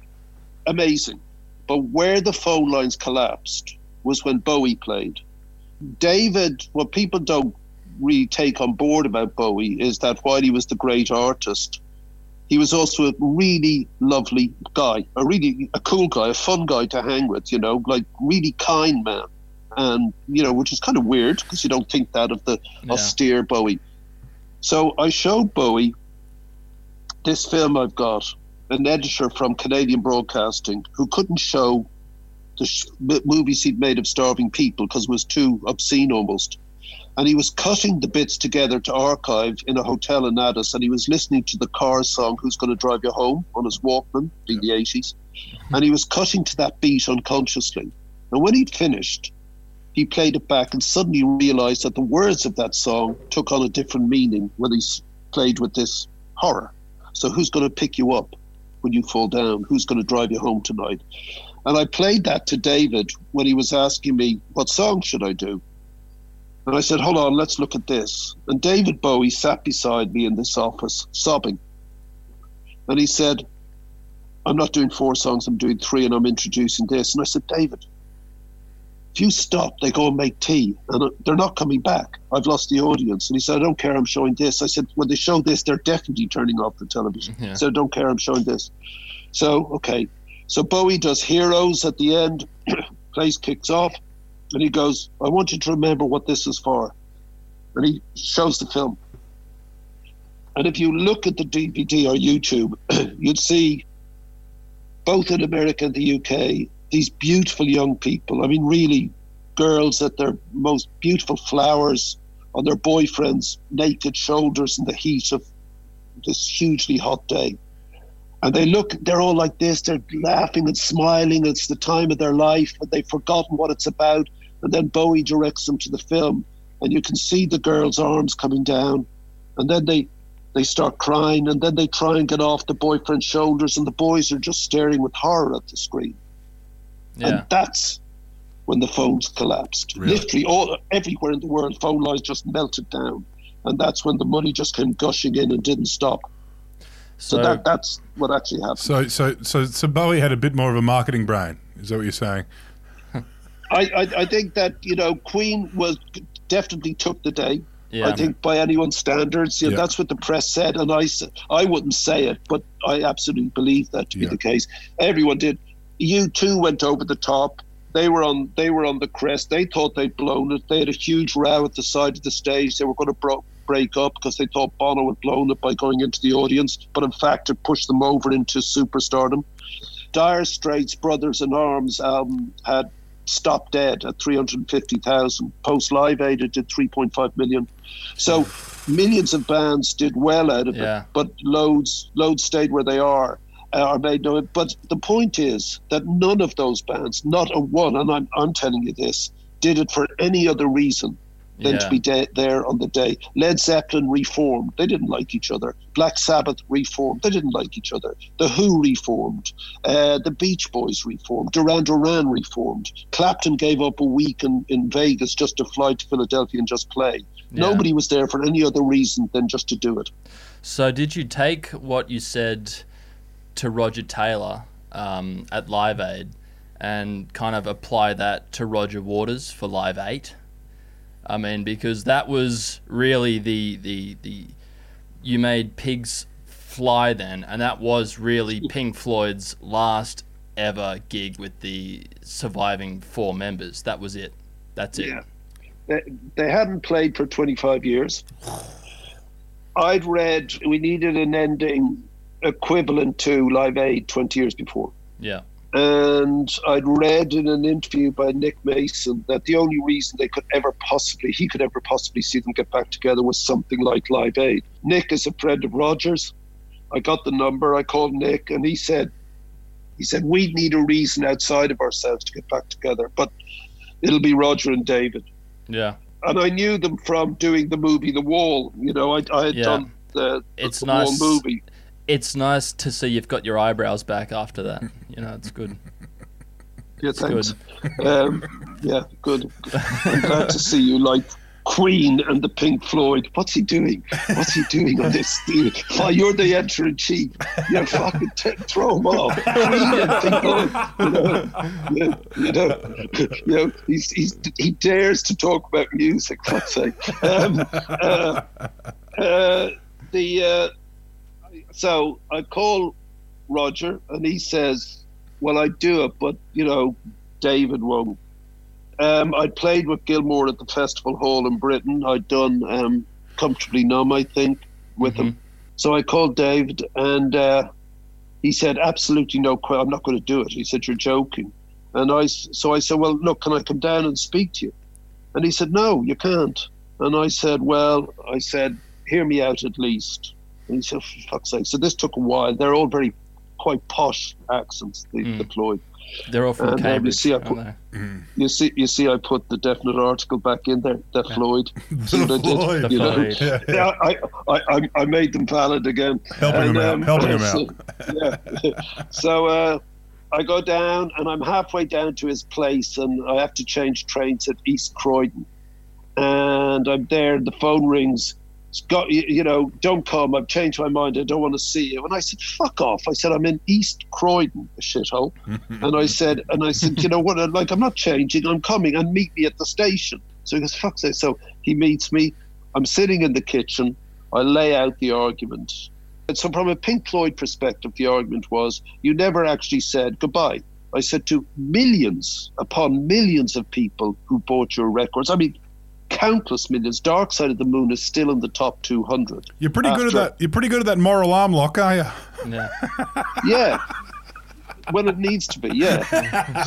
amazing. But where the phone lines collapsed was when Bowie played. David, what people don't really take on board about Bowie is that while he was the great artist, he was also a really lovely guy, a cool guy, a fun guy to hang with, really kind man. And, which is kind of weird because you don't think that of the austere Bowie. So I showed Bowie this film I've got, an editor from Canadian Broadcasting who couldn't show the movies he'd made of starving people because it was too obscene almost. And he was cutting the bits together to archive in a hotel in Addis, and he was listening to the Cars song, Who's Gonna Drive You Home, on his Walkman in the 80s. And he was cutting to that beat unconsciously. And when he'd finished, he played it back and suddenly realized that the words of that song took on a different meaning when he played with this horror. So who's going to pick you up when you fall down? Who's going to drive you home tonight? And I played that to David when he was asking me, what song should I do? And I said, hold on, let's look at this. And David Bowie sat beside me in this office, sobbing. And he said, I'm not doing 4 songs, I'm doing 3, and I'm introducing this. And I said, David, if you stop, they go and make tea, and they're not coming back. I've lost the audience. And he said, I don't care, I'm showing this. I said, when they show this, they're definitely turning off the television. Yeah. So I don't care, I'm showing this. So, okay. So Bowie does Heroes at the end, place kicks off, and he goes, I want you to remember what this is for. And he shows the film. And if you look at the DVD or YouTube, you'd see, both in America and the UK, these beautiful young people, really girls at their most beautiful flowers on their boyfriends' naked shoulders in the heat of this hugely hot day. And they're all like this, they're laughing and smiling, it's the time of their life, but they've forgotten what it's about. And then Bowie directs them to the film, and you can see the girl's arms coming down, and then they they start crying, and then they try and get off the boyfriend's shoulders, and the boys are just staring with horror at the screen. Yeah. And that's when the phones collapsed. Really? Literally everywhere in the world, phone lines just melted down. And that's when the money just came gushing in and didn't stop. So that's what actually happened. So Bowie had a bit more of a marketing brain. Is that what you're saying? I think that, Queen definitely took the day. Yeah. I think by anyone's standards, Yeah. that's what the press said, and I wouldn't say it, but I absolutely believe that to be Yeah. the case. Everyone did. U2 went over the top. They were on the crest. They thought they'd blown it. They had a huge row at the side of the stage. They were going to break up because they thought Bono had blown it by going into the audience, but in fact it pushed them over into superstardom. Dire Straits' Brothers in Arms album had stopped dead at 350,000. Post Live Aid, it did 3.5 million. So millions of bands did well out of Yeah. it, but loads stayed where they are made no. But the point is that none of those bands, not a one, and I'm telling you this, did it for any other reason than Yeah. to be there on the day. Led Zeppelin reformed. They didn't like each other. Black Sabbath reformed. They didn't like each other. The Who reformed. The Beach Boys reformed. Duran Duran reformed. Clapton gave up a week in Vegas just to fly to Philadelphia and just play. Yeah. Nobody was there for any other reason than just to do it. So did you take what you said to Roger Taylor at Live Aid and kind of apply that to Roger Waters for Live 8? I mean, because that was really the you made Pigs Fly then, and that was really Pink Floyd's last ever gig with the surviving 4 members. That was it. That's it. Yeah. They hadn't played for 25 years. I'd read we needed an ending equivalent to Live Aid 20 years before. Yeah. And I'd read in an interview by Nick Mason that the only reason he could ever possibly see them get back together was something like Live Aid. Nick is a friend of Roger's. I got the number. I called Nick, and he said, we need a reason outside of ourselves to get back together, but it'll be Roger and David. Yeah. And I knew them from doing the movie The Wall. I had done the Wall movie. It's nice to see you've got your eyebrows back after that. It's good. Yeah, It's thanks. good. Yeah, good. I'm glad to see you like Queen and the Pink Floyd. What's he doing? What's he doing on this deal? Oh, you're the editor-in-chief. Yeah, fucking throw him off. Queen and Pink Floyd. He dares to talk about music. Fuck's sake. So I call Roger, and he says, well, I'd do it, but, David won't. I'd played with Gilmore at the Festival Hall in Britain. I'd done Comfortably Numb, I think, with him. So I called David, and he said, absolutely no, I'm not going to do it. He said, you're joking. And I said, well, look, can I come down and speak to you? And he said, no, you can't. And I said, hear me out at least. And he said, for fuck's sake. So this took a while. They're all very quite posh accents, the Floyd. They're all from Cambridge, you see, I put the definite article back in there, that Floyd. See what I did? Floyd. Yeah, I made them valid again. Helping them out. Yeah. So I go down, and I'm halfway down to his place, and I have to change trains at East Croydon. And I'm there, and the phone rings. Don't come. I've changed my mind. I don't want to see you. And I said, fuck off. I said, I'm in East Croydon, a shithole. and I said, you know what? I'm not changing. I'm coming, and meet me at the station. So he goes, fuck's sake. So he meets me. I'm sitting in the kitchen. I lay out the argument. And so from a Pink Floyd perspective, the argument was, you never actually said goodbye. I said to millions upon millions of people who bought your records. I mean, countless millions. Dark Side of the Moon is still in the top 200. You're pretty good at that. You're pretty good at that moral arm lock, are you? Yeah. Yeah. When it needs to be, yeah.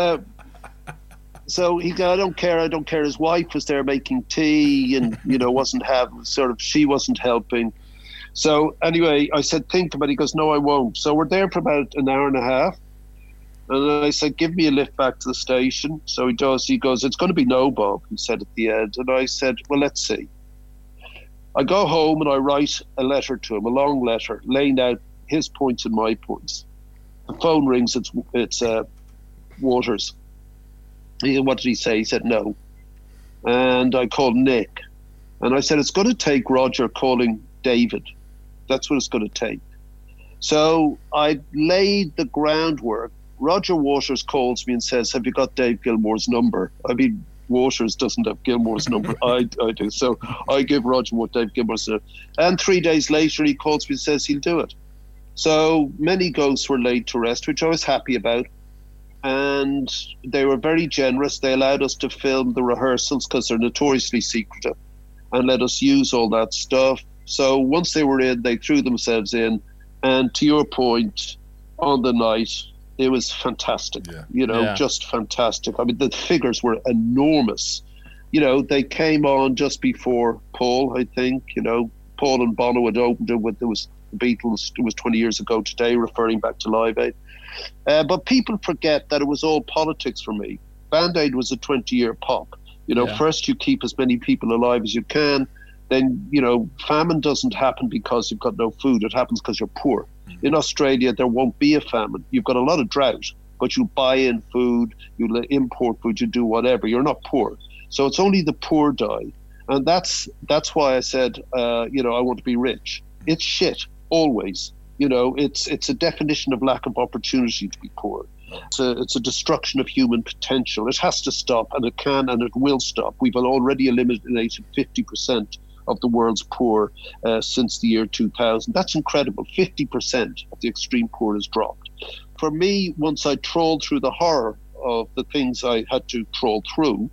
So he goes, I don't care. His wife was there making tea, and she wasn't helping. So anyway, I said, think about it. He goes, no, I won't. So we're there for about an hour and a half. And I said, give me a lift back to the station. So he does. He goes, it's going to be no, Bob, he said at the end. And I said, well, let's see. I go home and I write a letter to him, a long letter, laying out his points and my points. The phone rings, it's Waters. What did he say? He said no. And I called Nick. And I said, it's going to take Roger calling David. That's what it's going to take. So I laid the groundwork. Roger Waters calls me and says, have you got Dave Gilmore's number? I mean, Waters doesn't have Gilmore's number. I do. So I give Roger Dave Gilmore's number. And 3 days later, he calls me and says he'll do it. So many ghosts were laid to rest, which I was happy about. And they were very generous. They allowed us to film the rehearsals because they're notoriously secretive, and let us use all that stuff. So once they were in, they threw themselves in. And to your point, on the night, it was fantastic. Yeah. Just fantastic. I mean, the figures were enormous. They came on just before Paul, I think. Paul and Bono had opened it with, there was the Beatles, it was 20 years ago today, referring back to Live Aid. But people forget that it was all politics for me. Band Aid was a 20-year pop. First you keep as many people alive as you can. Then, famine doesn't happen because you've got no food. It happens because you're poor. Mm-hmm. In Australia, there won't be a famine. You've got a lot of drought, but you buy in food, you import food, you do whatever. You're not poor. So it's only the poor die. And that's why I said, I want to be rich. It's shit, always. It's a definition of lack of opportunity to be poor. It's a destruction of human potential. It has to stop, and it can, and it will stop. We've already eliminated 50% of the world's poor since the year 2000. That's incredible. 50% of the extreme poor has dropped. For me, once I trawled through the horror of the things I had to trawl through,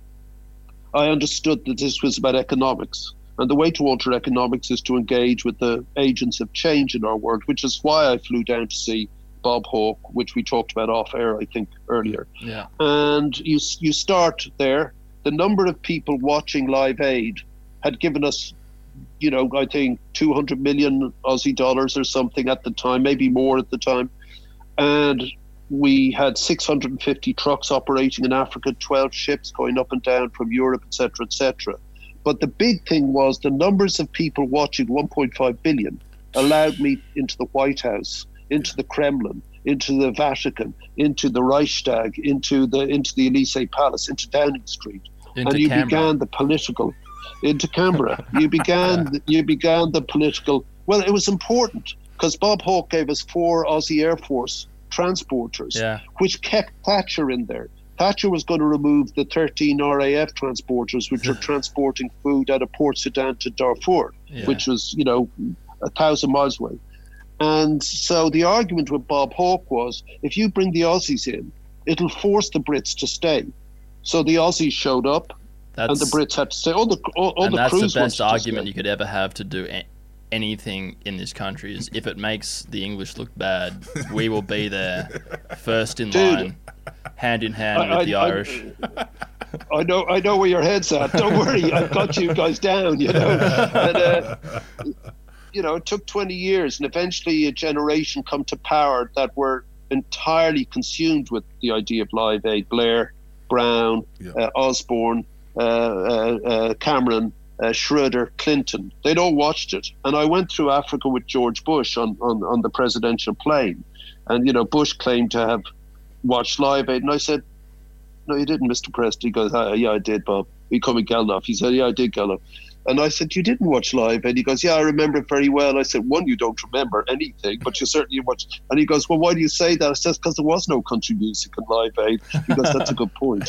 I understood that this was about economics. And the way to alter economics is to engage with the agents of change in our world, which is why I flew down to see Bob Hawke, which we talked about off air, I think, earlier. Yeah. And you start there. The number of people watching Live Aid had given us, I think 200 million Aussie dollars or something at the time, maybe more at the time. And we had 650 trucks operating in Africa, 12 ships going up and down from Europe, et cetera, et cetera. But the big thing was the numbers of people watching, 1.5 billion, allowed me into the White House, into the Kremlin, into the Vatican, into the Reichstag, into the Elysee Palace, into Downing Street. Into Canberra. Began the political, into Canberra. You began the political. Well, it was important because Bob Hawke gave us 4 Aussie Air Force transporters, which kept Thatcher in there. Thatcher was going to remove the 13 RAF transporters, which are transporting food out of Port Sudan to Darfur, which was, 1,000 miles away. And so the argument with Bob Hawke was, if you bring the Aussies in, it'll force the Brits to stay. So the Aussies showed up, and the Brits had to stay. All the crews. That's the best argument you could ever have to do anything in this country is if it makes the English look bad, we will be there first in line, hand in hand with the Irish. I know where your head's at. Don't worry, I've got you guys down. And, it took 20 years, and eventually a generation come to power that were entirely consumed with the idea of Live Aid. Blair, Brown, Osborne, Cameron, Schroeder, Clinton. They'd all watched it. And I went through Africa with George Bush on the presidential plane. And, Bush claimed to have watched Live Aid. And I said, no, you didn't, Mr. President. He goes, yeah, I did, Bob. We call me Geldof. He said, yeah, I did, Geldof. And I said, you didn't watch Live Aid? He goes, yeah, I remember it very well. I said, one, you don't remember anything, but you certainly watched. And he goes, well, why do you say that? I said, because there was no country music in Live Aid. He goes, that's a good point.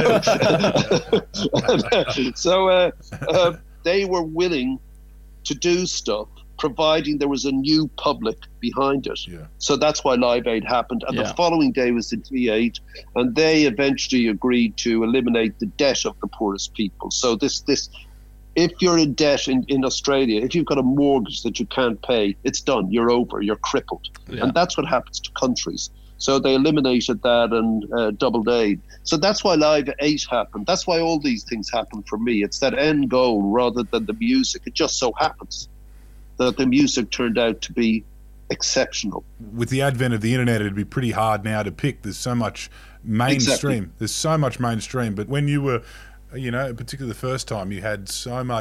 So they were willing to do stuff, providing there was a new public behind it. Yeah. So that's why Live Aid happened. And the following day was the G8, and they eventually agreed to eliminate the debt of the poorest people. So this if you're in debt in Australia, if you've got a mortgage that you can't pay, it's done. You're over. You're crippled. Yeah. And that's what happens to countries. So they eliminated that and doubled aid. So that's why Live Aid happened. That's why all these things happen for me. It's that end goal rather than the music. It just so happens that the music turned out to be exceptional. With the advent of the internet, it'd be pretty hard now to pick. There's so much mainstream. Exactly. There's so much mainstream. But when you were, particularly the first time, you had so much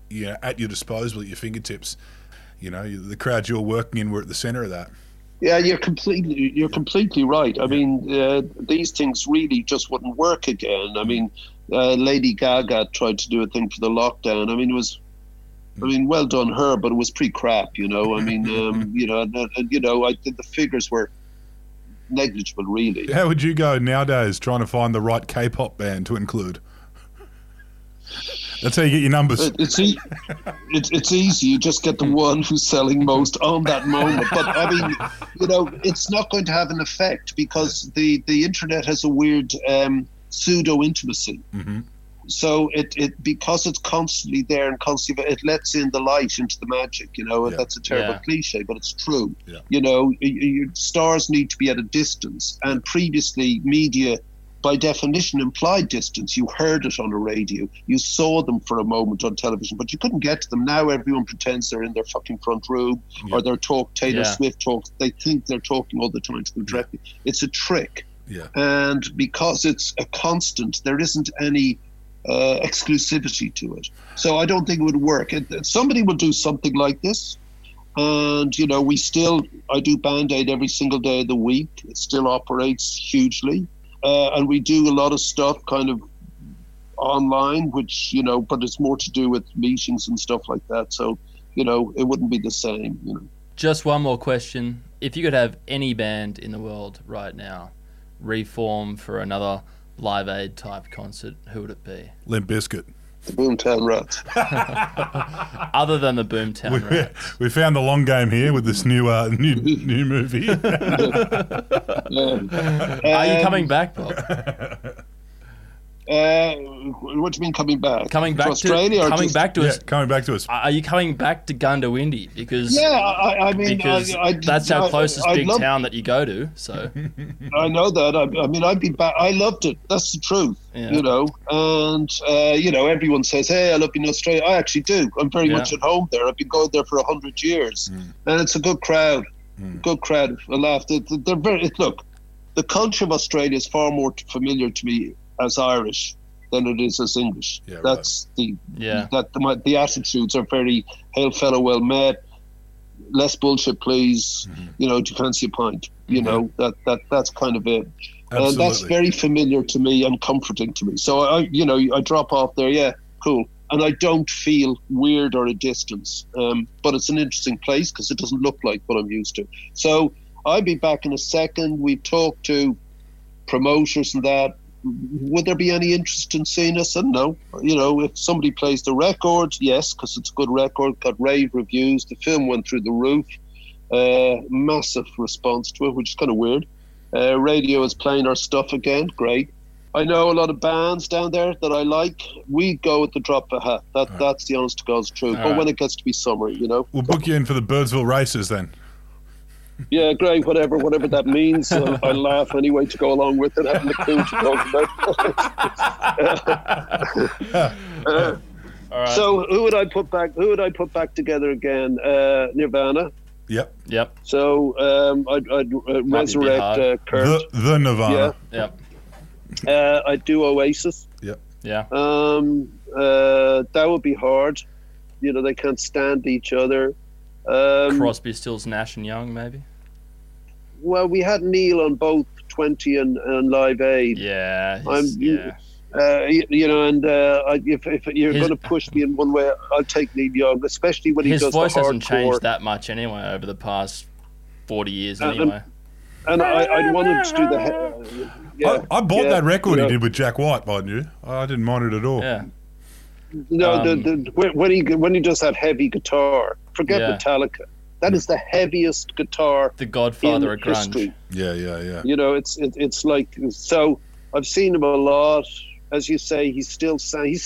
at your disposal, at your fingertips. The crowds you're working in were at the centre of that. Yeah, you're completely right. I mean, these things really just wouldn't work again. I mean, Lady Gaga tried to do a thing for the lockdown. I mean, well done her, but it was pretty crap. I mean, I think the figures were negligible, really. How would you go nowadays trying to find the right K-pop band to include? That's how you get your numbers. It's easy. You just get the one who's selling most on that moment. But I mean, it's not going to have an effect because the internet has a weird pseudo intimacy. Mm-hmm. So it because it's constantly there and constantly, it lets in the light into the magic. That's a terrible cliche, but it's true. Yeah. Your stars need to be at a distance, and previously media, by definition, implied distance. You heard it on the radio. You saw them for a moment on television, but you couldn't get to them. Now everyone pretends they're in their fucking front room, or they're Taylor Swift talks. They think they're talking all the time to them directly. It's a trick. Yeah. And because it's a constant, there isn't any exclusivity to it. So I don't think it would work. Somebody will do something like this. And, I do Band-Aid every single day of the week. It still operates hugely. And we do a lot of stuff kind of online, which, but it's more to do with meetings and stuff like that. So, it wouldn't be the same, Just one more question. If you could have any band in the world right now reform for another Live Aid type concert, who would it be? Limp Bizkit. The Boomtown Rats. Other than the Boomtown Rats. We found the long game here with this new movie. Are you coming back, Bob? What do you mean coming back? Coming back to Australia? Coming back to us. Coming back to us. Are you coming back to Gundawindi? Because I mean, because that's our closest big town that you go to. So I know that. I mean, I'd be back. I loved it. That's the truth. Yeah. And everyone says, "Hey, I love you in Australia." I actually do. I'm very much at home there. I've been going there for 100 years, and it's a good crowd. Good crowd. I laughed. They're very look. The culture of Australia is far more familiar to me as Irish than it is as English. Yeah, that's right. the attitudes are very hail fellow, well met, less bullshit please, do you fancy a pint? That's kind of it. Absolutely. And that's very familiar to me and comforting to me. So I drop off there, cool. And I don't feel weird or a distance. But it's an interesting place because it doesn't look like what I'm used to. So I'll be back in a second. We've talked to promoters and that. Would there be any interest in seeing us? And no. If somebody plays the record, yes, because it's a good record, got rave reviews. The film went through the roof. Massive response to it, which is kind of weird. Radio is playing our stuff again. Great. I know a lot of bands down there that I like. We go at the drop of a hat. That's the honest to God's truth. But when it gets to be summer, We'll book you in for the Birdsville races then. Yeah, great, whatever that means. I laugh anyway to go along with it, having the clue to talk about. All right. So who would I put back together again? Nirvana. Yep. So I'd resurrect Kurt. The Nirvana. Yeah. Yep. I'd do Oasis. Yep. Yeah. That would be hard. They can't stand each other. Crosby, Stills, Nash and Young, maybe. Well, we had Neil on both 20 and Live Aid. Yeah. If you're going to push me in one way, I'll take Neil Young, especially when he does the hardcore. His voice hasn't changed that much anyway over the past 40 years anyway. And I'd want him to do the... I bought that record he did with Jack White, mind you. I didn't mind it at all. Yeah. No, when he does that heavy guitar, forget Metallica. That is the heaviest guitar. The Godfather in of grunge. History. Yeah. It's like, so I've seen him a lot. As you say, he's still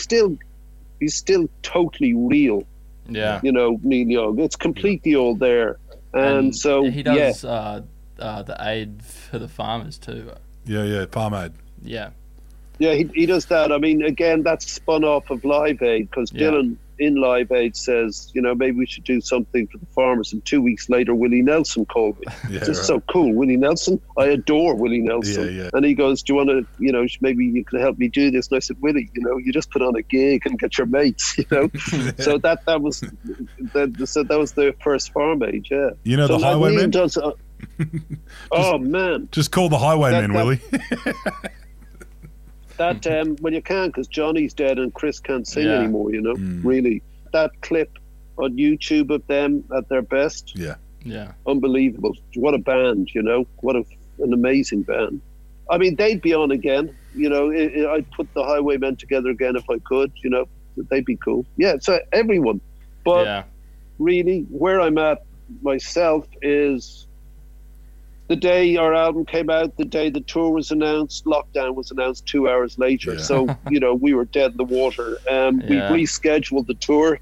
totally real. Yeah. Neil Young. It's completely all there. And so he does the aid for the farmers too. Yeah, Farm Aid. Yeah. Yeah, he does that. I mean, again, that's spun off of Live Aid because Dylan in Live Aid says, maybe we should do something for the farmers. And 2 weeks later, Willie Nelson called me. Yeah, This is so cool. Willie Nelson? I adore Willie Nelson. Yeah. And he goes, do you want to, maybe you could help me do this? And I said, Willie, you just put on a gig and get your mates, So that was the first Farm Aid, yeah. The so Highwaymen? Oh, man. Just call the Highwaymen, Willie. That well, you can't, because Johnny's dead and Chris can't sing anymore. Really, that clip on YouTube of them at their best, yeah, unbelievable. What a band, what an amazing band. I mean, they'd be on again. I'd put the Highwaymen together again if I could. They'd be cool. Yeah, so everyone. But really, where I'm at myself is, the day our album came out, the day the tour was announced, lockdown was announced 2 hours later. Yeah. So, we were dead in the water. We rescheduled the tour.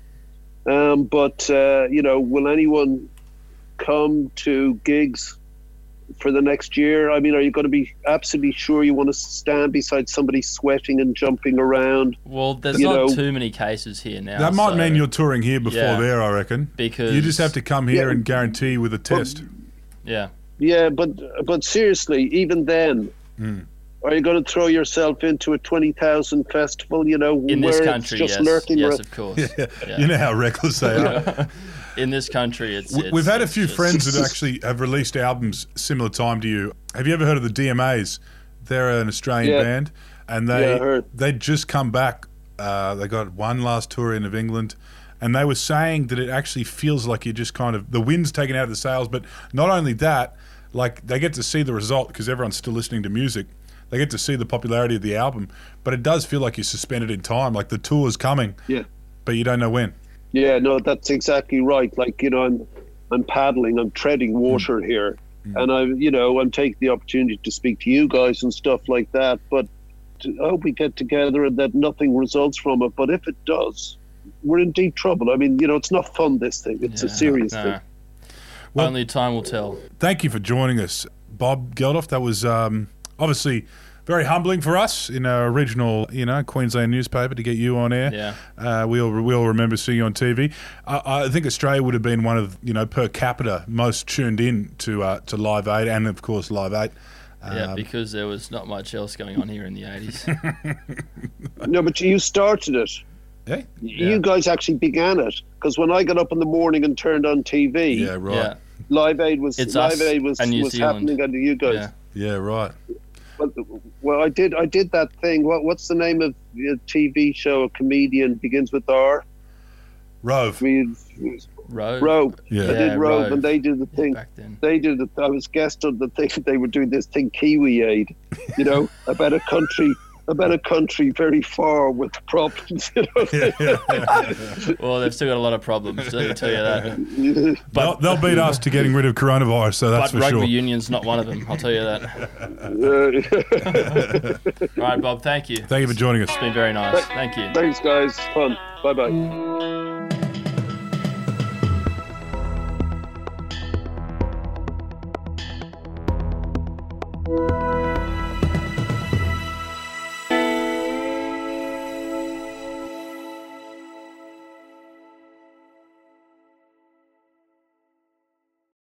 But will anyone come to gigs for the next year? I mean, are you going to be absolutely sure you want to stand beside somebody sweating and jumping around? Well, there's not too many cases here now. That might mean you're touring here before there, I reckon. Because you just have to come here and guarantee with a test. Yeah. Yeah, but seriously, even then, are you going to throw yourself into a 20,000 festival? In this country, it's just yes, lurking yes, around? of course. Yeah. You know how reckless they are. In this country, We've had a few friends that actually have released albums similar time to you. Have you ever heard of the DMAs? They're an Australian band, and they'd just come back. They got one last tour in of England, and they were saying that it actually feels like you're just kind of, the wind's taken out of the sails. But not only that, like, they get to see the result because everyone's still listening to music. They get to see the popularity of the album, but it does feel like you're suspended in time. Like the tour's coming, but you don't know when. Yeah, no, that's exactly right. Like, I'm paddling, I'm treading water here, and I'm taking the opportunity to speak to you guys and stuff like that. But I hope we get together and that nothing results from it. But if it does, we're in deep trouble. I mean, it's not fun, this thing. It's a serious thing. Well, only time will tell. Thank you for joining us, Bob Geldof. That was obviously very humbling for us in our original, Queensland newspaper to get you on air. Yeah. We all remember seeing you on TV. I think Australia would have been one of, per capita most tuned in to Live Aid and, of course, Live 8. Because there was not much else going on here in the 80s. No, but you started it. Yeah. You guys actually began it, because when I got up in the morning and turned on TV, yeah, right. Yeah. Live Aid was happening under you guys. Yeah, right. Well, I did that thing. What's the name of the TV show? A comedian begins with R. Rove. Rove. Yeah. I did Rove, Rove. And they did the thing. Back then. I was guest on the thing. They were doing this thing, Kiwi Aid. About a country very far with problems. Well, they've still got a lot of problems. Let me tell you that. But they'll beat us to getting rid of coronavirus. So that's for sure. But rugby union's not one of them. I'll tell you that. All right, Bob. Thank you. Thank you for joining us. It's been very nice. Thank you. Thanks, guys. Fun. Bye-bye.